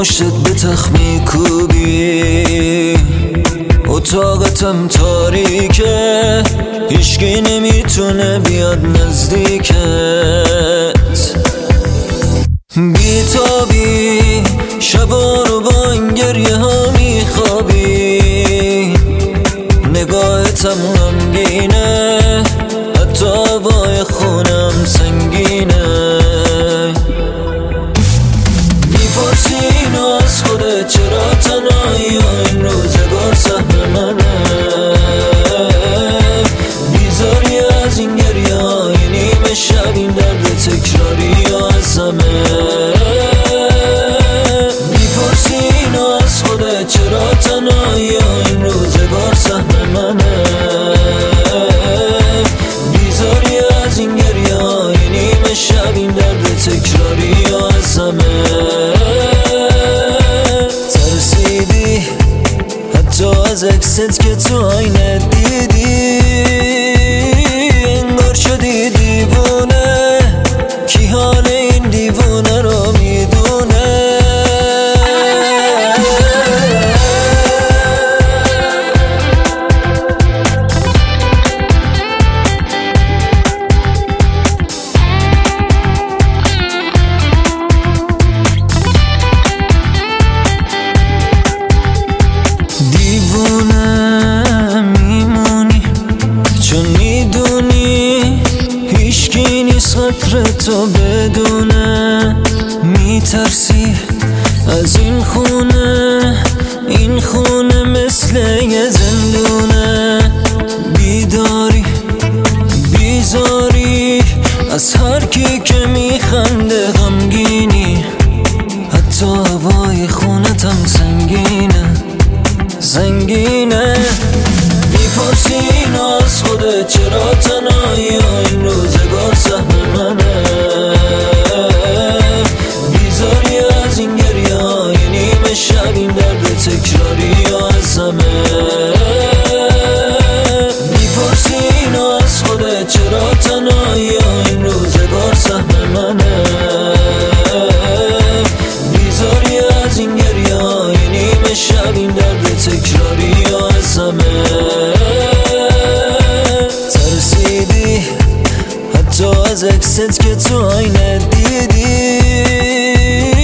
پشتت به تخت میکوبی، اتاقتم تاریکه، هیچکی نمیتونه بیاد نزدیکت. بیتابی شبا رو با این گریه ها میخوابی، نگاهتم غمگینه، حتی هوای خونم سنگینه. میپرسی اینو از خودت چرا تنهایی و این روزگار سهم منه، بیزاری از این گریه های نیمه شب، این درد تکراری و از همه. میپرسی اینو از خودت چرا تنهایی و این روزگار سهم منه، بیزاری از این گریه های نیمه شب، این درد تکراری و از همه. ترسیدی حتی از عکست که تو آینه دیدی، انگار شدی دیوونه، کی حال این دیوونه رو میدونه. دیوونه میمونی چون میدونی هیچکی نیست قدر تو بدونه، میترسی از این خونه، این خونه مثل یه زندونه. بیداری بیزاری از هر کی که میخنده، غمگینی حتی هوای خونتم سنگینه سنگینه. میپرسی اینو از خودت چرا تنهایی و این روزگار سهم منه، بیزاری از این گریه های نیمه شب، این درد تکراری و از همه. میپرسی اینو از خودت چرا تنهایی و این روزگار سهم منه، بیزاری از این گریه های نیمه شب، این درد تکراری و از همه. ترسیدی حتی از عکست که تو آینه دیدی،